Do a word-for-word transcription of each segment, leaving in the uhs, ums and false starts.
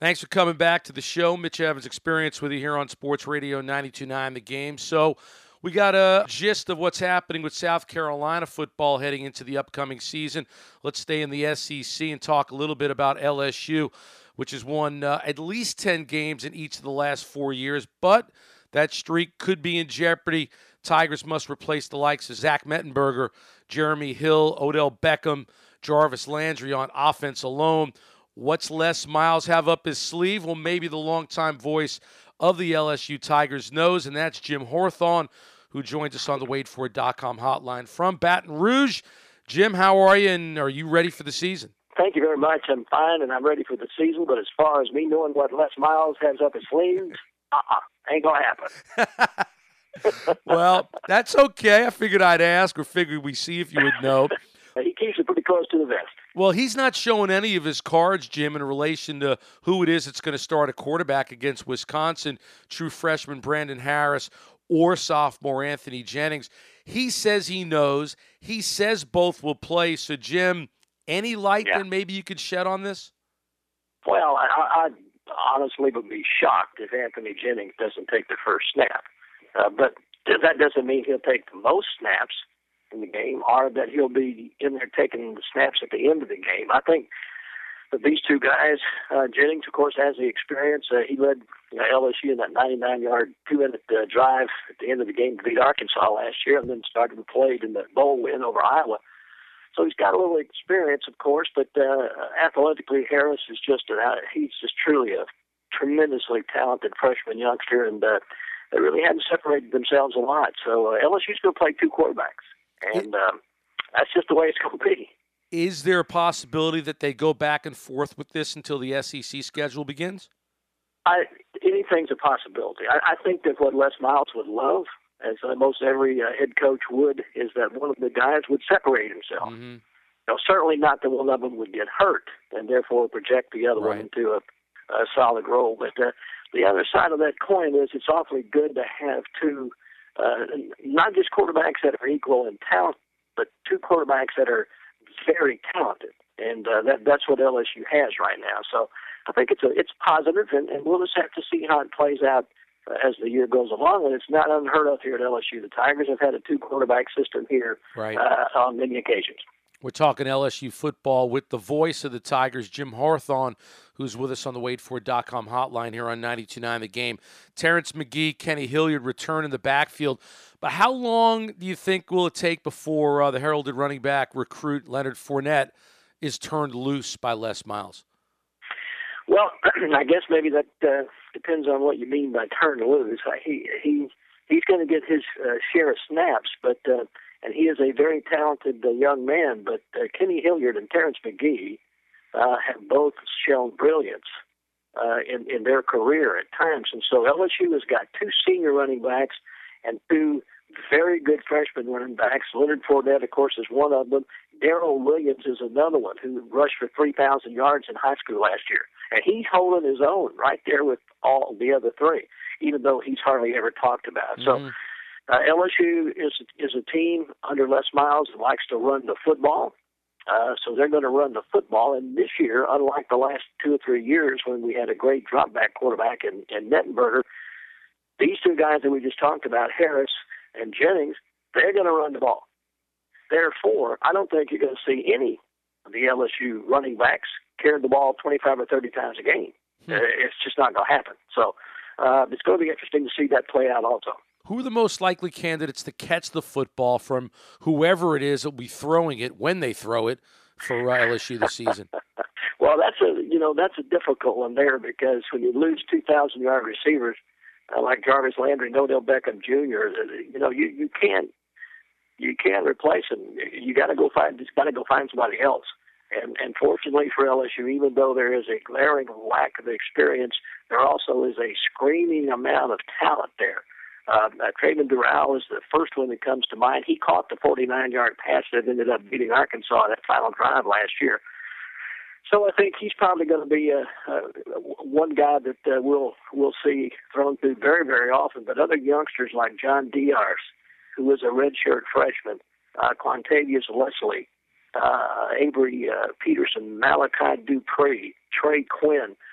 Thanks for coming back to the show. Mitch Evans Experience with you here on Sports Radio ninety-two point nine The Game. So we got a gist of what's happening with South Carolina football heading into the upcoming season. Let's stay in the S E C and talk a little bit about L S U, which has won uh, at least ten games in each of the last four years. But that streak could be in jeopardy. Tigers must replace the likes of Zach Mettenberger, Jeremy Hill, Odell Beckham, Jarvis Landry on offense alone. What's Les Miles have up his sleeve? Well, maybe the longtime voice of the L S U Tigers knows, and that's Jim Hawthorne, who joins us on the wait for it dot com hotline from Baton Rouge. Jim, how are you, and are you ready for the season? Thank you very much. I'm fine, and I'm ready for the season, but as far as me knowing what Les Miles has up his sleeves, uh-uh, ain't going to happen. Well, that's okay. I figured I'd ask, or figured we'd see if you would know. He keeps it pretty close to the vest. Well, he's not showing any of his cards, Jim, in relation to who it is that's going to start a quarterback against Wisconsin, true freshman Brandon Harris or sophomore Anthony Jennings. He says he knows. He says both will play. So, Jim, any light yeah. then maybe you could shed on this? Well, I, I honestly would be shocked if Anthony Jennings doesn't take the first snap. Uh, but that doesn't mean he'll take the most snaps in the game, or that he'll be in there taking the snaps at the end of the game. I think that these two guys, uh, Jennings, of course, has the experience. Uh, he led you know, L S U in that ninety-nine-yard two-minute uh, drive at the end of the game to beat Arkansas last year, and then started to play in the bowl win over Iowa. So he's got a little experience, of course, but uh, athletically, Harris is just an, uh, he's just truly a tremendously talented freshman youngster, and uh, they really haven't separated themselves a lot. So uh, L S U's going to play two quarterbacks. And um, that's just the way it's going to be. Is there a possibility that they go back and forth with this until the S E C schedule begins? I, anything's a possibility. I, I think that what Les Miles would love, as uh, most every uh, head coach would, is that one of the guys would separate himself. Mm-hmm. Now, certainly not that one of them would get hurt and therefore project the other right. one into a, a solid role. But uh, the other side of that coin is it's awfully good to have two Uh, not just quarterbacks that are equal in talent, but two quarterbacks that are very talented, and uh, that that's what L S U has right now. So I think it's a it's positive, and, and we'll just have to see how it plays out uh, as the year goes along. And it's not unheard of here at L S U. The Tigers have had a two quarterback system here right. uh, on many occasions. We're talking L S U football with the voice of the Tigers, Jim Hawthorne, who's with us on the wait for it dot com hotline here on ninety-two point nine The Game. Terrence McGee, Kenny Hilliard return in the backfield. But how long do you think will it take before uh, the heralded running back recruit Leonard Fournette is turned loose by Les Miles? Well, I guess maybe that uh, depends on what you mean by turned loose. He he he's going to get his uh, share of snaps, but uh, and he is a very talented uh, young man. But uh, Kenny Hilliard and Terrence McGee uh, have both shown brilliance uh, in in their career at times, and so L S U has got two senior running backs and two very good freshman running backs. Leonard Fournette, of course, is one of them. Darrell Williams is another one who rushed for three thousand yards in high school last year. And he's holding his own right there with all the other three, even though he's hardly ever talked about. Mm-hmm. So uh, L S U is is a team under Les Miles that likes to run the football. Uh, so they're going to run the football. And this year, unlike the last two or three years when we had a great drop-back quarterback in, in Mettenberger, these two guys that we just talked about, Harris and Jennings, they're going to run the ball. Therefore, I don't think you're going to see any of the L S U running backs carry the ball twenty-five or thirty times a game. Hmm. Uh, it's just not going to happen. So uh, it's going to be interesting to see that play out also. Who are the most likely candidates to catch the football from whoever it is that will be throwing it when they throw it for uh, L S U this season? Well, that's a you know that's a difficult one there, because when you lose two thousand yard receivers uh, like Jarvis Landry and Odell Beckham Junior, uh, you know you, you can't you can't replace them. You got to go find just got to go find somebody else. And, and fortunately for L S U, even though there is a glaring lack of experience, there also is a screaming amount of talent there. Uh, uh, Traven Durrell is the first one that comes to mind. He caught the forty-nine yard pass that ended up beating Arkansas that final drive last year. So I think he's probably going to be a, a, one guy that uh, we'll we'll see thrown through very, very often. But other youngsters like John Diaz, who is a redshirt freshman, uh, Quantavious Leslie, uh, Avery uh, Peterson, Malachi Dupree, Trey Quinn,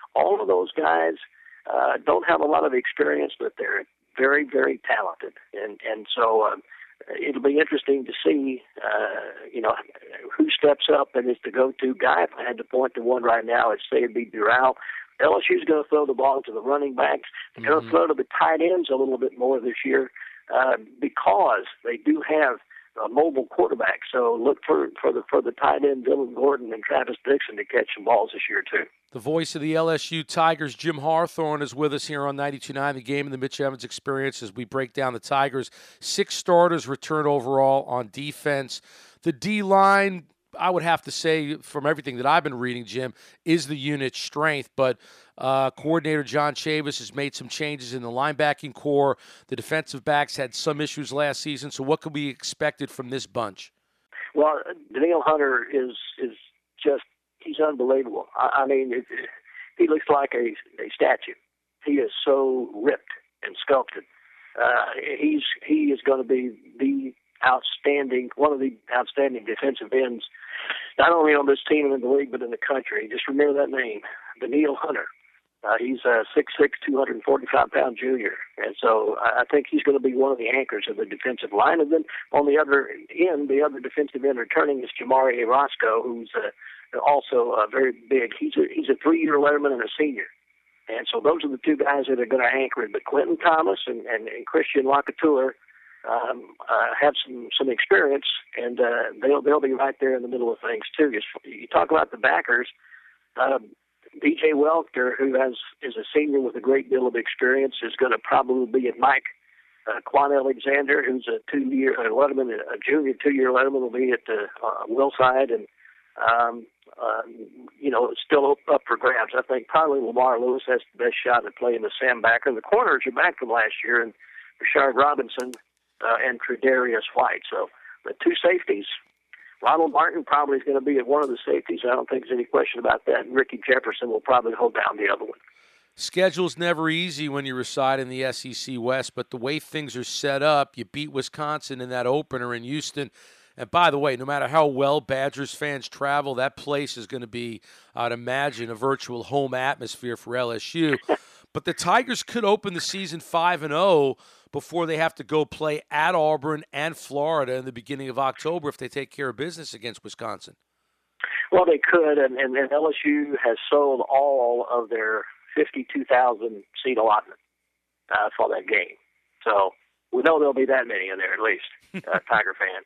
all of those guys uh, don't have a lot of experience, but they're very, very talented. And, and so um, it'll be interesting to see, uh, you know, who steps up and is the go-to guy. If I had to point to one right now, I'd say it'd be Dural. L S U's going to throw the ball to the running backs. They're mm-hmm. going to throw to the tight ends a little bit more this year uh, because they do have a mobile quarterback. So look for, for the for the tight end, Dylan Gordon and Travis Dixon, to catch some balls this year too. The voice of the L S U Tigers, Jim Hawthorne, is with us here on ninety-two point nine, The Game, and the Mitch Evans Experience, as we break down the Tigers. Six starters return overall on defense. The D-line, I would have to say, from everything that I've been reading, Jim, is the unit's strength. But uh, coordinator John Chavis has made some changes in the linebacking core. The defensive backs had some issues last season. So what could be expected from this bunch? Well, Danielle Hunter is is just, he's unbelievable. I, I mean, it, it, he looks like a, a statue. He is so ripped and sculpted. Uh, he's He is going to be the outstanding, one of the outstanding defensive ends, not only on this team and in the league, but in the country. Just remember that name, Danielle Hunter. Uh, he's a six foot six, two hundred forty-five pound junior. And so I think he's going to be one of the anchors of the defensive line. And then on the other end, the other defensive end returning is Jamari Roscoe, who's uh, also uh, very big. He's a, he's a three-year letterman and a senior. And so those are the two guys that are going to anchor it. But Quentin Thomas and, and, and Christian Lacouture um, uh, have some, some experience, and uh, they'll they'll be right there in the middle of things too. You, you talk about the backers. Uh, B J Welker, who has is a senior with a great deal of experience, is going to probably be at Mike. Uh, Quan Alexander, who's a two-year uh, letterman, a junior two-year letterman, will be at the uh, Willside, and um, uh, you know, it's still up for grabs. I think probably Lamar Lewis has the best shot at playing the Sam backer. The corners are back from last year, and Rashard Robinson uh, and Tredarius White. So the two safeties. Ronald Martin probably is going to be at one of the safeties. I don't think there's any question about that. And Ricky Jefferson will probably hold down the other one. Schedule's never easy when you reside in the S E C West, but the way things are set up, you beat Wisconsin in that opener in Houston. And by the way, no matter how well Badgers fans travel, that place is going to be, I'd imagine, a virtual home atmosphere for L S U. But the Tigers could open the season five and oh before they have to go play at Auburn and Florida in the beginning of October if they take care of business against Wisconsin. Well, they could, and, and, and L S U has sold all of their fifty-two thousand seat allotment uh, for that game. So we know there'll be that many in there at least, uh, Tiger fan.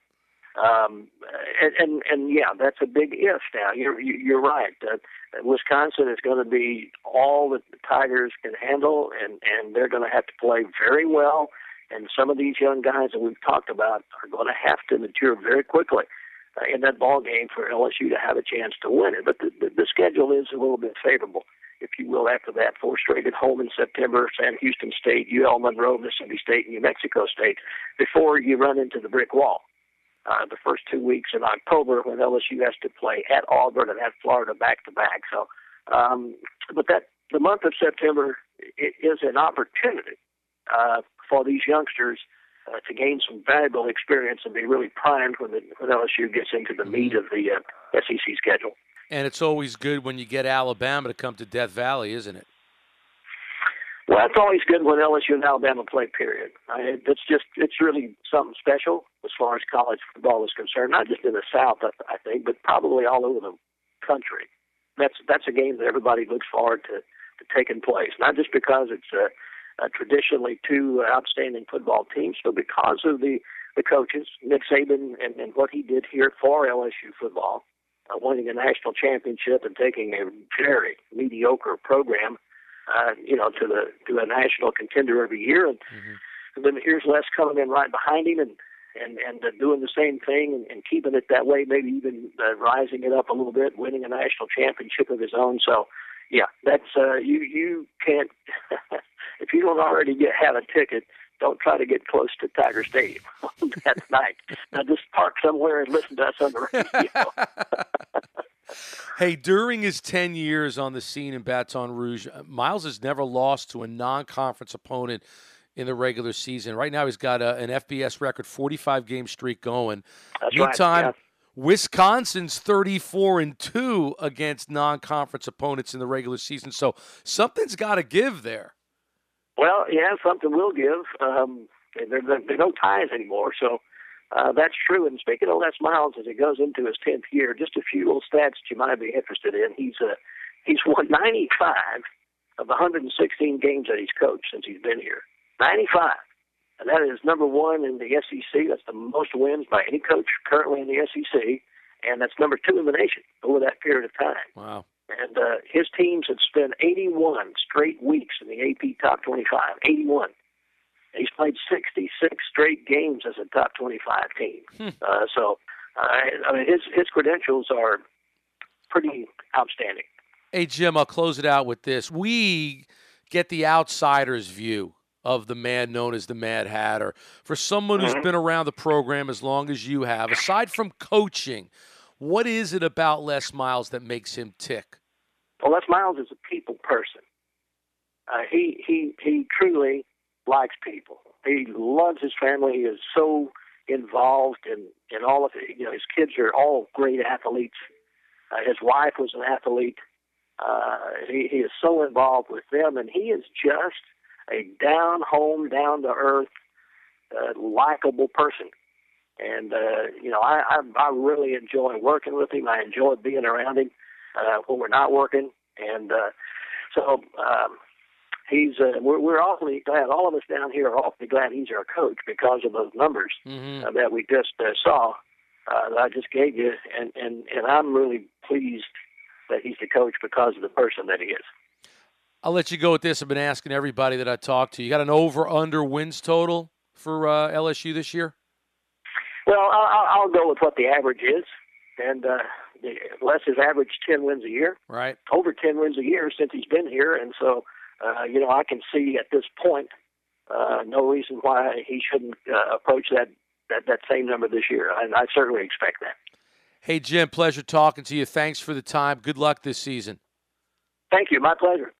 Um, and, and, and, yeah, that's a big if now. You're, you're right. Uh, Wisconsin is going to be all that the Tigers can handle, and, and they're going to have to play very well. And some of these young guys that we've talked about are going to have to mature very quickly uh, in that ball game for L S U to have a chance to win it. But the, the, the schedule is a little bit favorable, if you will, after that. Four straight at home in September, Sam Houston State, U L Monroe, Mississippi State, and New Mexico State, before you run into the brick wall. Uh, the first two weeks in October when L S U has to play at Auburn and at Florida back-to-back. So, um, but that the month of September it is an opportunity uh, for these youngsters uh, to gain some valuable experience and be really primed when, the, when L S U gets into the meat of the uh, S E C schedule. And it's always good when you get Alabama to come to Death Valley, isn't it? Well, it's always good when L S U and Alabama play, period. I mean, it's just, it's really something special as far as college football is concerned, not just in the South, I, I think, but probably all over the country. That's that's a game that everybody looks forward to, to taking place, not just because it's uh, uh, traditionally two outstanding football teams, but because of the, the coaches, Nick Saban and, and what he did here for L S U football, uh, winning a national championship and taking a very mediocre program Uh, you know, to the to a national contender every year, and, mm-hmm. and then here's Les coming in right behind him and and and uh, doing the same thing and, and keeping it that way, maybe even uh, rising it up a little bit, winning a national championship of his own. So, yeah, that's uh, you you can't if you don't already get have a ticket, don't try to get close to Tiger Stadium that night. Now just park somewhere and listen to us on the radio. Hey, during his ten years on the scene in Baton Rouge, Miles has never lost to a non-conference opponent in the regular season. Right now he's got a, an F B S record forty-five game streak going. That's Meantime, right, Wisconsin's thirty-four and two against non-conference opponents in the regular season. So something's got to give there. Well, yeah, something will give. Um, there, there, there are no ties anymore, so uh, that's true. And speaking of Les Miles, as he goes into his tenth year, just a few little stats that you might be interested in. He's uh, he's won ninety-five of the one hundred sixteen games that he's coached since he's been here. ninety-five. And that is number one in the S E C. That's the most wins by any coach currently in the S E C. And that's number two in the nation over that period of time. Wow. And uh, his teams have spent eighty-one straight weeks in the A P Top twenty-five. eighty-one. He's played sixty-six straight games as a Top twenty-five team. Hmm. Uh, so, uh, I mean, his, his credentials are pretty outstanding. Hey, Jim, I'll close it out with this. We get the outsider's view of the man known as the Mad Hatter. For someone who's mm-hmm. been around the program as long as you have, aside from coaching, what is it about Les Miles that makes him tick? Well, Les Miles is a people person. Uh, he he he truly likes people. He loves his family. He is so involved in, in all of it. You know, his kids are all great athletes. Uh, his wife was an athlete. Uh, he, he is so involved with them, and he is just a down-home, down-to-earth, uh, likable person. And, uh, you know, I, I, I really enjoy working with him. I enjoy being around him uh, when we're not working. And uh, so um, he's uh, we're, we're awfully glad, all of us down here are awfully glad he's our coach because of those numbers mm-hmm. uh, that we just uh, saw, uh, that I just gave you. And, and, and I'm really pleased that he's the coach because of the person that he is. I'll let you go with this. I've been asking everybody that I talk to. You got an over-under wins total for uh, L S U this year? Well, I'll, I'll go with what the average is. And uh, Les has averaged ten wins a year. Right. Over ten wins a year since he's been here. And so, uh, you know, I can see at this point uh, no reason why he shouldn't uh, approach that, that, that same number this year. I, I certainly expect that. Hey, Jim, pleasure talking to you. Thanks for the time. Good luck this season. Thank you. My pleasure.